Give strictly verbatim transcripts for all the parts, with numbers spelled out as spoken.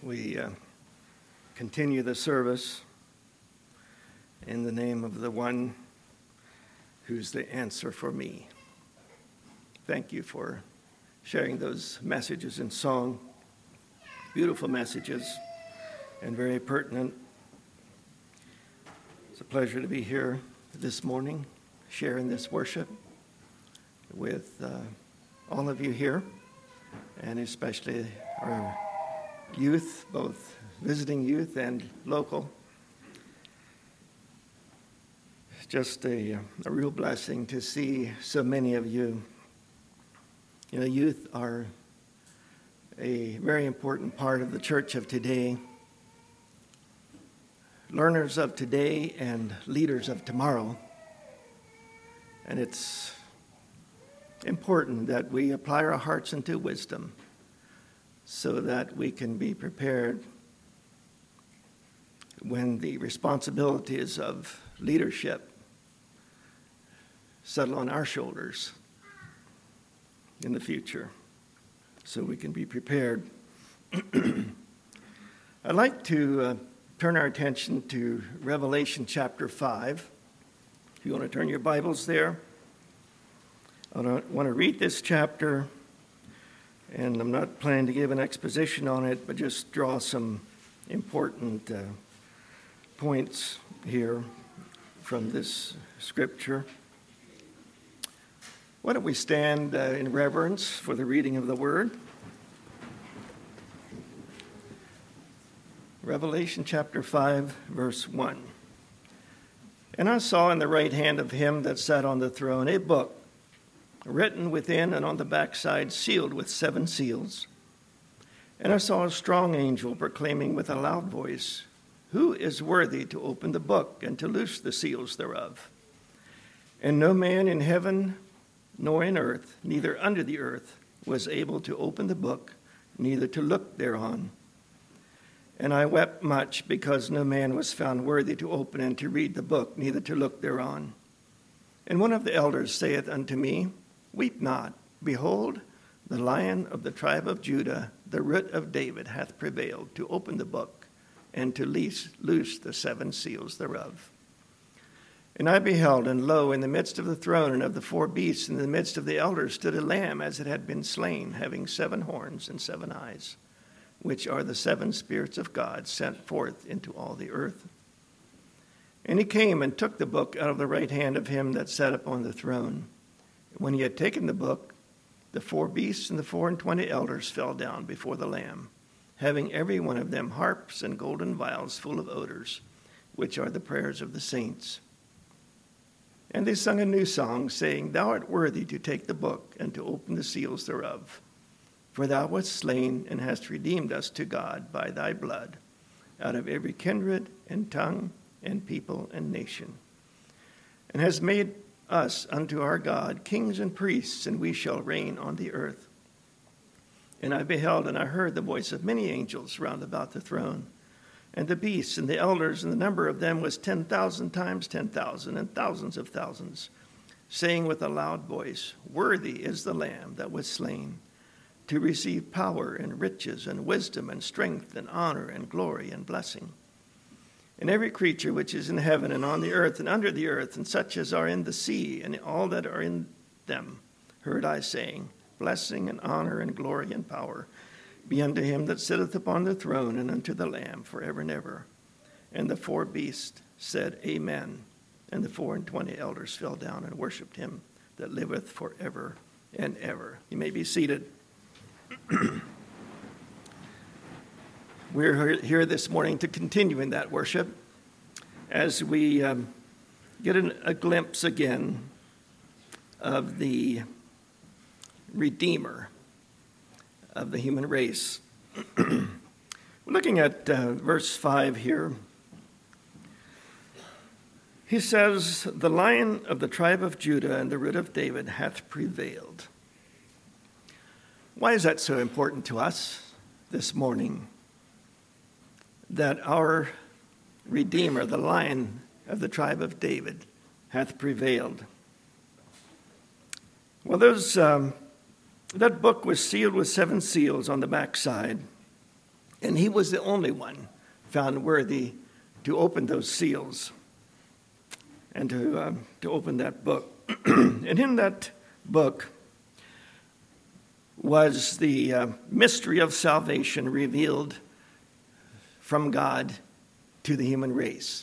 we uh, continue the service in the name of the one who's the answer for me. Thank you for sharing those messages in song. Beautiful messages and very pertinent. It's a pleasure to be here this morning, sharing this worship with uh, all of you here, and especially our youth, both visiting youth and local. It's just a, a real blessing to see so many of you. You know, youth are a very important part of the church of today, learners of today and leaders of tomorrow. And it's important that we apply our hearts into wisdom so that we can be prepared when the responsibilities of leadership settle on our shoulders in the future, so we can be prepared. I'd like to uh, turn our attention to Revelation chapter five. If you want to turn your Bibles there, I want to read this chapter, and I'm not planning to give an exposition on it, but just draw some important uh, points here from this scripture. Why don't we stand uh, in reverence for the reading of the word? Revelation chapter five, verse one. And I saw in the right hand of him that sat on the throne a book, written within and on the backside, sealed with seven seals. And I saw a strong angel proclaiming with a loud voice, "Who is worthy to open the book and to loose the seals thereof?" And no man in heaven nor in earth, neither under the earth, was able to open the book, neither to look thereon. And I wept much, because no man was found worthy to open and to read the book, neither to look thereon. And one of the elders saith unto me, Weep not. Behold, the Lion of the tribe of Judah, the Root of David, hath prevailed to open the book and to loose, loose the seven seals thereof. And I beheld, and lo, in the midst of the throne and of the four beasts, in the midst of the elders, stood a lamb as it had been slain, having seven horns and seven eyes, which are the seven spirits of God sent forth into all the earth. And he came and took the book out of the right hand of him that sat upon the throne. When he had taken the book, the four beasts and the four and twenty elders fell down before the Lamb, having every one of them harps and golden vials full of odors, which are the prayers of the saints. And they sung a new song, saying, Thou art worthy to take the book and to open the seals thereof. For thou wast slain and hast redeemed us to God by thy blood, out of every kindred and tongue and people and nation, and hast made us unto our God kings and priests, and we shall reign on the earth. And I beheld, and I heard the voice of many angels round about the throne, and the beasts and the elders, and the number of them was ten thousand times ten thousand, and thousands of thousands, saying with a loud voice, Worthy is the Lamb that was slain, to receive power and riches and wisdom and strength and honor and glory and blessing. And every creature which is in heaven and on the earth and under the earth, and such as are in the sea, and all that are in them, heard I saying, Blessing and honor and glory and power be unto him that sitteth upon the throne and unto the Lamb forever and ever. And the four beasts said, Amen. And the four and twenty elders fell down and worshipped him that liveth forever and ever. You may be seated. We're here this morning to continue in that worship as we um, get an, a glimpse again of the Redeemer of the human race. We're looking at uh, verse five here. He says, The Lion of the tribe of Judah and the Root of David hath prevailed. Why is that so important to us this morning? That our Redeemer, the Lion of the tribe of David, hath prevailed. Well, those um, that book was sealed with seven seals on the backside. And he was the only one found worthy to open those seals and to, uh, to open that book. And in that book was the uh, mystery of salvation revealed from God to the human race.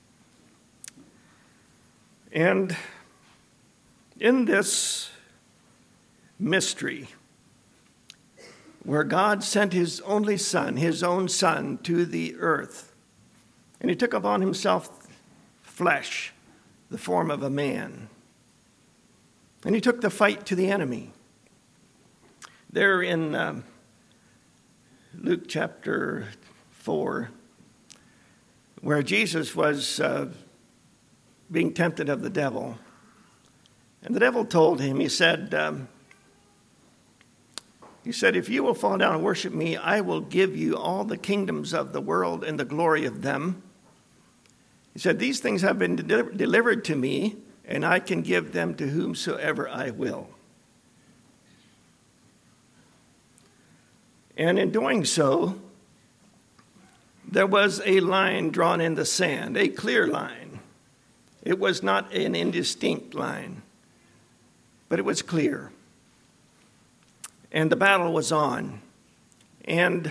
And in this mystery, where God sent his only son, his own son, to the earth, and he took upon himself flesh, the form of a man, and he took the fight to the enemy. There in um, Luke chapter four, where Jesus was uh, being tempted of the devil, and the devil told him, he said, um, he said, if you will fall down and worship me, I will give you all the kingdoms of the world and the glory of them. He said, these things have been de- delivered to me, and I can give them to whomsoever I will. And in doing so, there was a line drawn in the sand, a clear line. It was not an indistinct line, but it was clear. And the battle was on. And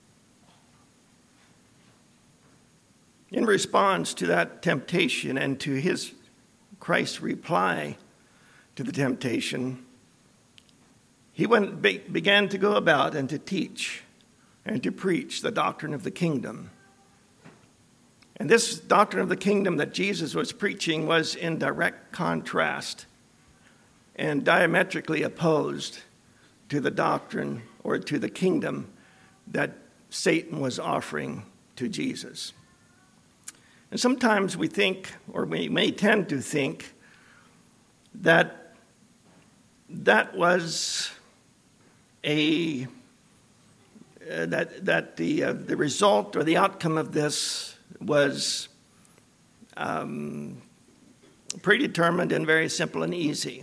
in response to that temptation and to his Christ's reply to the temptation, he went, be, began to go about and to teach and to preach the doctrine of the kingdom. And this doctrine of the kingdom that Jesus was preaching was in direct contrast and diametrically opposed to the doctrine or to the kingdom that Satan was offering to Jesus. And sometimes we think, or we may tend to think, that that was a uh, that that the uh, the result or the outcome of this was um, predetermined and very simple and easy.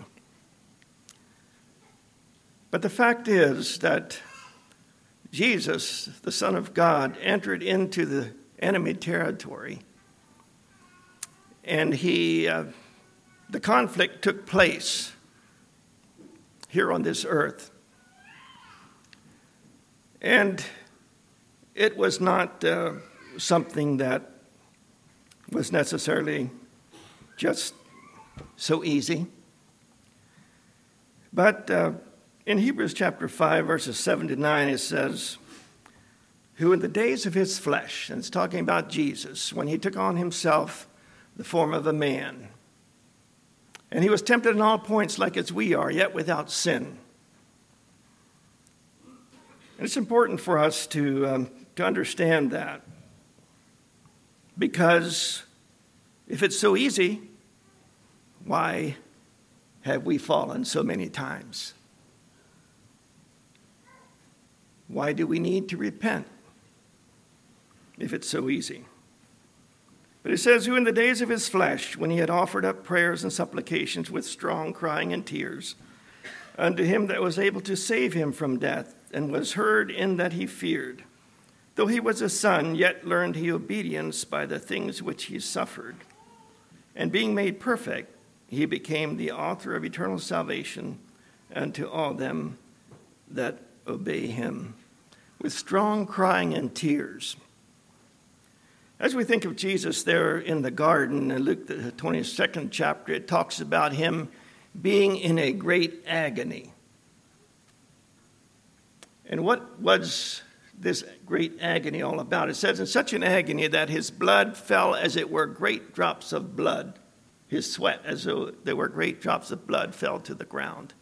But the fact is that Jesus, the Son of God, entered into the enemy territory, and he, uh, the conflict took place here on this earth. And it was not uh, something that was necessarily just so easy. But uh, in Hebrews chapter five, verses seven to nine, it says, who in the days of his flesh, and it's talking about Jesus, when he took on himself the form of a man, and he was tempted in all points like as we are, yet without sin. And it's important for us to, um, to understand that, because if it's so easy, why have we fallen so many times? Why do we need to repent if it's so easy? But it says, who in the days of his flesh, when he had offered up prayers and supplications with strong crying and tears, unto him that was able to save him from death, and was heard in that he feared, though he was a son, yet learned he obedience by the things which he suffered. And being made perfect, he became the author of eternal salvation unto all them that obey him, with strong crying and tears. As we think of Jesus there in the garden, in Luke the twenty-second chapter, it talks about him being in a great agony. And what was this great agony all about? It says, in such an agony that his blood fell as it were great drops of blood. His sweat, as though there were great drops of blood, fell to the ground.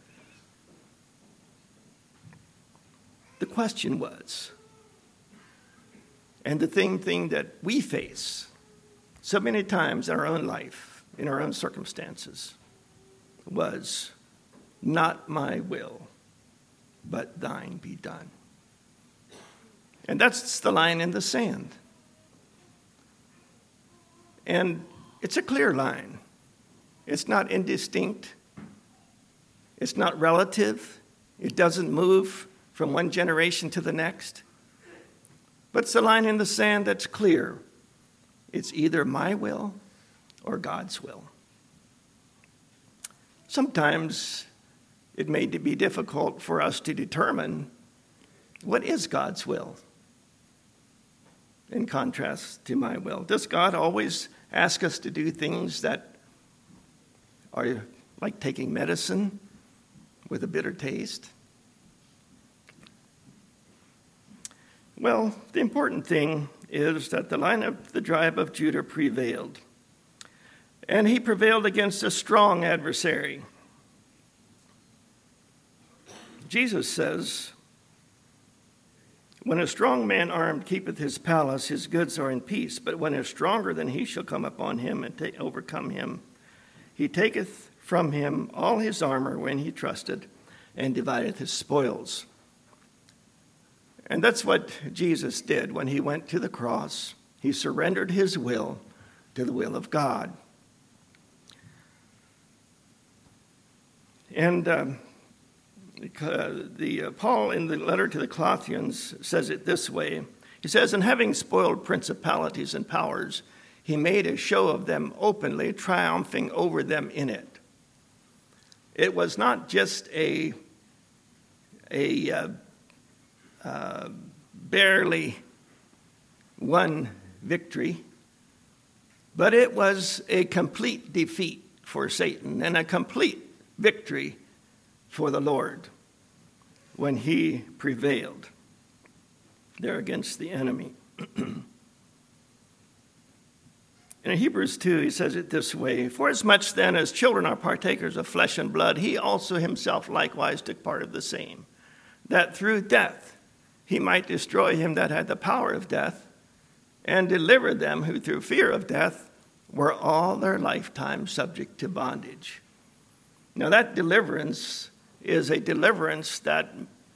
The question was, and the thing, thing that we face so many times in our own life, in our own circumstances, was, not my will, but thine be done. And that's the line in the sand. And it's a clear line. It's not indistinct. It's not relative. It doesn't move from one generation to the next. What's the line in the sand that's clear? It's either my will or God's will. Sometimes it may be difficult for us to determine what is God's will in contrast to my will. Does God always ask us to do things that are like taking medicine with a bitter taste? Well, the important thing is that the line of the tribe of Judah prevailed. And he prevailed against a strong adversary. Jesus says, when a strong man armed keepeth his palace, his goods are in peace. But when a stronger than he shall come upon him and take, overcome him, he taketh from him all his armor when he trusted, and divideth his spoils. And that's what Jesus did when he went to the cross. He surrendered his will to the will of God. And um, the uh, Paul in the letter to the Colossians says it this way. He says, and having spoiled principalities and powers, he made a show of them openly, triumphing over them in it. It was not just a, a uh, uh, barely won victory, but it was a complete defeat for Satan and a complete victory for the Lord when he prevailed there against the enemy. In Hebrews two, he says it this way, forasmuch then as children are partakers of flesh and blood, he also himself likewise took part of the same, that through death he might destroy him that had the power of death, and deliver them who through fear of death were all their lifetime subject to bondage. Now that deliverance is a deliverance that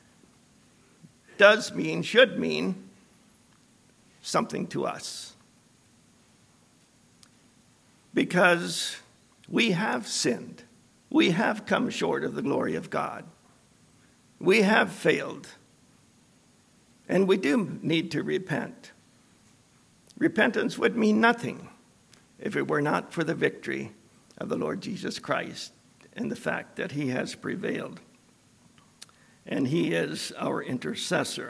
does mean, should mean, something to us. Because we have sinned. We have come short of the glory of God. We have failed. And we do need to repent. Repentance would mean nothing if it were not for the victory of the Lord Jesus Christ and the fact that he has prevailed. And he is our intercessor.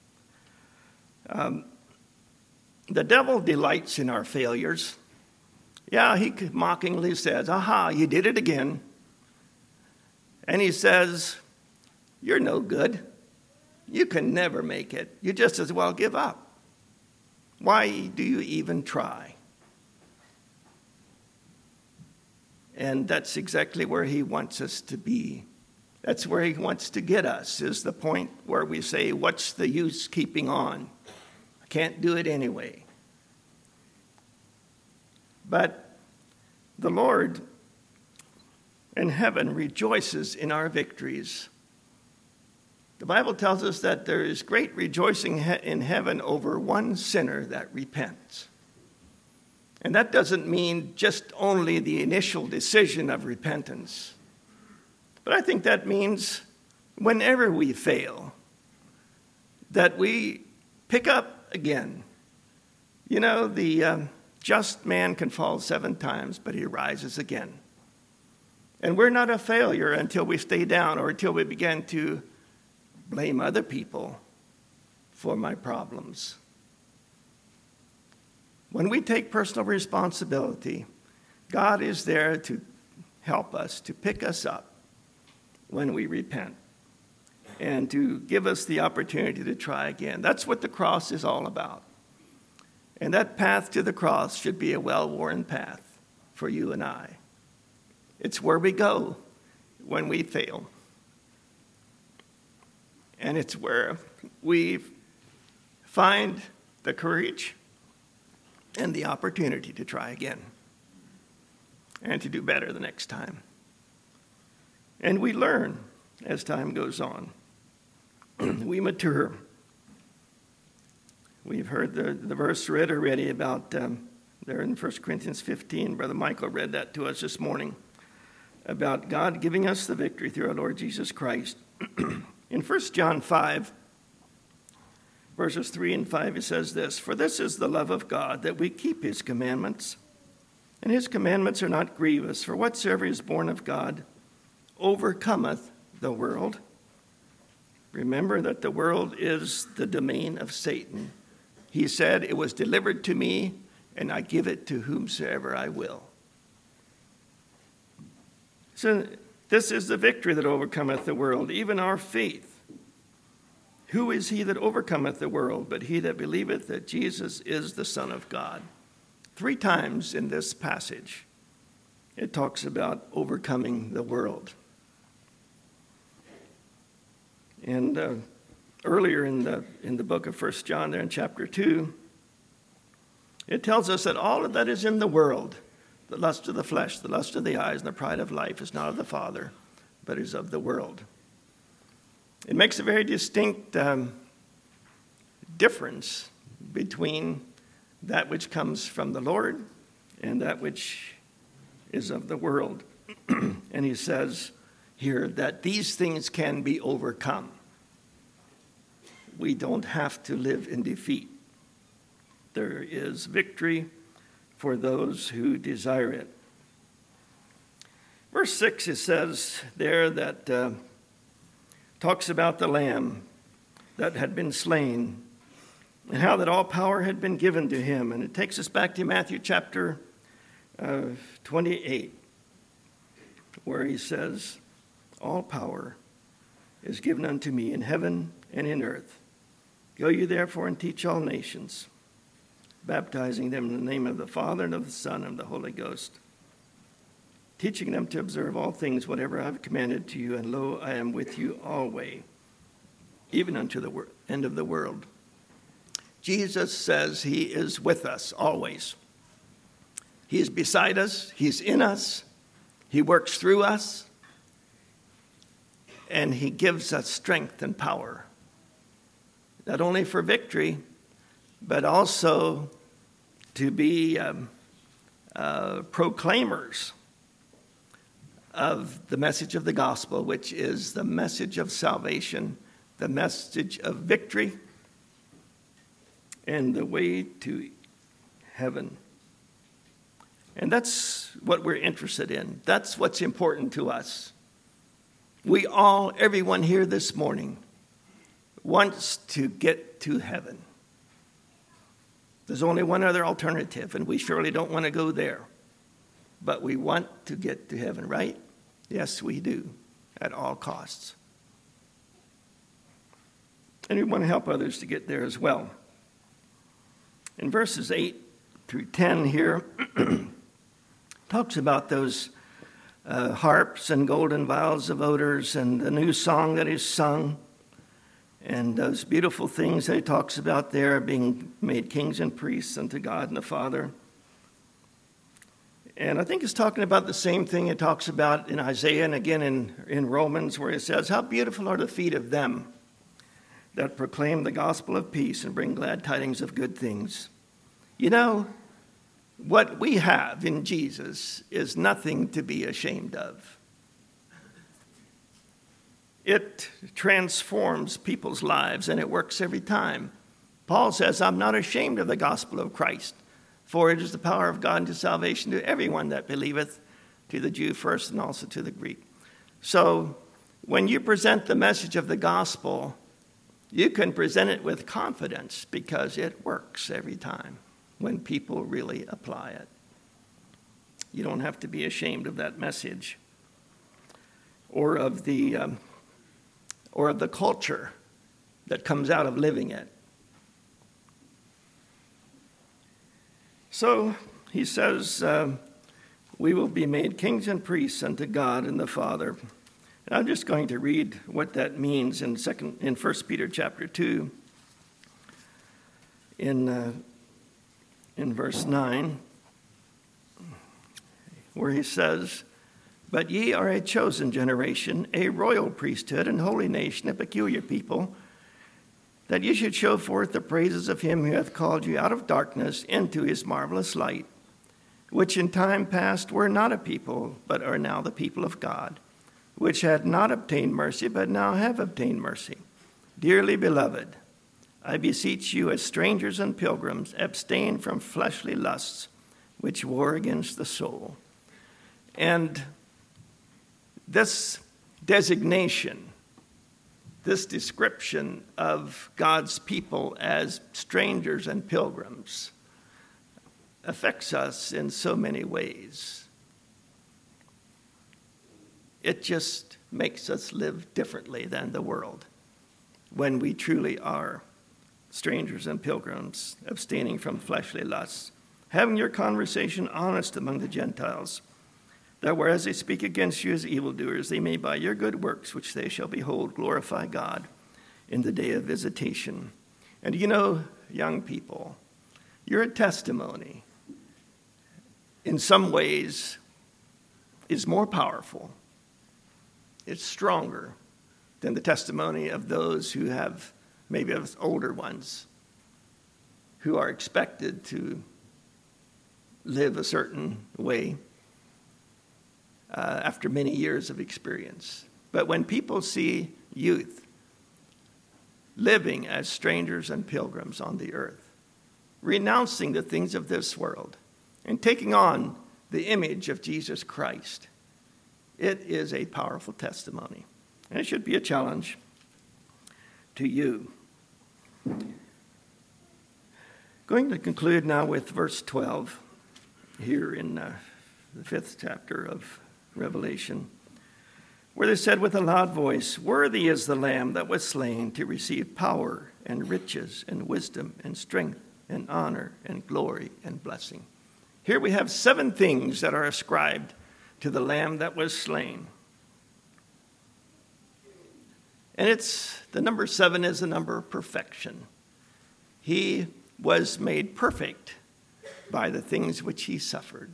Um, the devil delights in our failures. Yeah, he mockingly says, aha, you did it again. And he says, you're no good. You can never make it. You just as well give up. Why do you even try? And that's exactly where he wants us to be. That's where he wants to get us, is the point where we say, what's the use keeping on? I can't do it anyway. But the Lord in heaven rejoices in our victories. The Bible tells us that there is great rejoicing in heaven over one sinner that repents. And that doesn't mean just only the initial decision of repentance. But I think that means whenever we fail, that we pick up again. You know, the uh, just man can fall seven times, but he rises again. And we're not a failure until we stay down or until we begin to blame other people for my problems. When we take personal responsibility, God is there to help us, to pick us up when we repent, and to give us the opportunity to try again. That's what the cross is all about. And that path to the cross should be a well-worn path for you and I. It's where we go when we fail. And it's where we find the courage and the opportunity to try again and to do better the next time. And we learn as time goes on. We mature. We've heard the, the verse read already about, um, there in First Corinthians fifteen. Brother Michael read that to us this morning, about God giving us the victory through our Lord Jesus Christ. In First John five, verses three and five, he says this, "For this is the love of God, that we keep his commandments. And his commandments are not grievous, for whatsoever is born of God overcometh the world." Remember that the world is the domain of Satan. He said, "It was delivered to me, and I give it to whomsoever I will." So this is the victory that overcometh the world, even our faith. Who is he that overcometh the world but he that believeth that Jesus is the Son of God? Three times in this passage, it talks about overcoming the world. And uh, earlier in the in the book of First John, there in chapter two, it tells us that all of that is in the world, the lust of the flesh, the lust of the eyes, and the pride of life is not of the Father, but is of the world. It makes a very distinct um, difference between that which comes from the Lord and that which is of the world. And he says here that these things can be overcome. We don't have to live in defeat. There is victory for those who desire it. Verse six, it says there that uh, talks about the Lamb that had been slain and how that all power had been given to him. And it takes us back to Matthew chapter uh, twenty-eight, where he says, "All power is given unto me in heaven and in earth. Go you therefore and teach all nations, baptizing them in the name of the Father and of the Son and of the Holy Ghost, teaching them to observe all things whatever I have commanded to you, and lo, I am with you always, even unto the wor- end of the world." Jesus says he is with us always. He is beside us. He's in us. He works through us. And he gives us strength and power, not only for victory, but also to be um, uh, proclaimers of the message of the gospel, which is the message of salvation, the message of victory, and the way to heaven. And that's what we're interested in. That's what's important to us. We all, everyone here this morning, wants to get to heaven. There's only one other alternative, and we surely don't want to go there. But we want to get to heaven, right? Yes, we do, at all costs. And we want to help others to get there as well. In verses eight through ten here, talks about those uh, harps and golden vials of odors and the new song that is sung, and those beautiful things that he talks about there, being made kings and priests unto God and the Father. And I think it's talking about the same thing it talks about in Isaiah and again in, in Romans, where it says, "How beautiful are the feet of them that proclaim the gospel of peace and bring glad tidings of good things." You know, what we have in Jesus is nothing to be ashamed of. It transforms people's lives, and it works every time. Paul says, "I'm not ashamed of the gospel of Christ, for it is the power of God unto salvation to everyone that believeth, to the Jew first and also to the Greek." So when you present the message of the gospel, you can present it with confidence because it works every time when people really apply it. You don't have to be ashamed of that message or of the um, or of the culture that comes out of living it. So he says, uh, we will be made kings and priests unto God and the Father. And I'm just going to read what that means in second in First Peter chapter two, in uh, in verse nine, where he says, "But ye are a chosen generation, a royal priesthood, and holy nation, a peculiar people, that ye should show forth the praises of him who hath called you out of darkness into his marvelous light, which in time past were not a people, but are now the people of God, which had not obtained mercy, but now have obtained mercy. Dearly beloved, I beseech you, as strangers and pilgrims, abstain from fleshly lusts, which war against the soul. And this designation, this description of God's people as strangers and pilgrims affects us in so many ways. It just makes us live differently than the world when we truly are strangers and pilgrims, abstaining from fleshly lusts, having your conversation honest among the Gentiles, that whereas they speak against you as evildoers, they may by your good works, which they shall behold, glorify God in the day of visitation. And you know, young people, your testimony in some ways is more powerful. It's stronger than the testimony of those who have, maybe of older ones, who are expected to live a certain way uh, after many years of experience. But when people see youth living as strangers and pilgrims on the earth, renouncing the things of this world and taking on the image of Jesus Christ, it is a powerful testimony. And it should be a challenge to you. Going to conclude now with verse twelve here in uh, the fifth chapter of Revelation, where they said with a loud voice, "Worthy is the Lamb that was slain to receive power and riches and wisdom and strength and honor and glory and blessing." Here we have seven things that are ascribed to the Lamb that was slain. And it's, the number seven is the number of perfection. He was made perfect by the things which he suffered.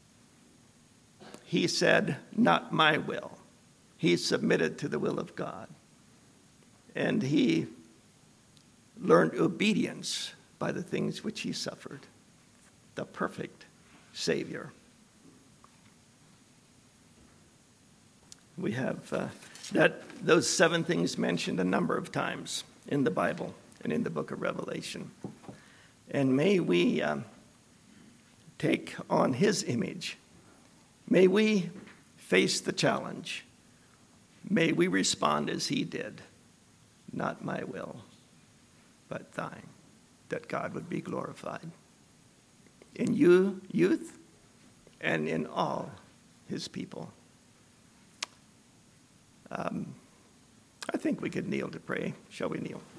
He said, "Not my will." He submitted to the will of God. And he learned obedience by the things which he suffered. The perfect Savior. We have uh, that those seven things mentioned a number of times in the Bible and in the book of Revelation. And may we um, take on his image. May we face the challenge. May we respond as he did. Not my will, but thine, that God would be glorified in you, youth, and in all his people. Um, I think we could kneel to pray. Shall we kneel?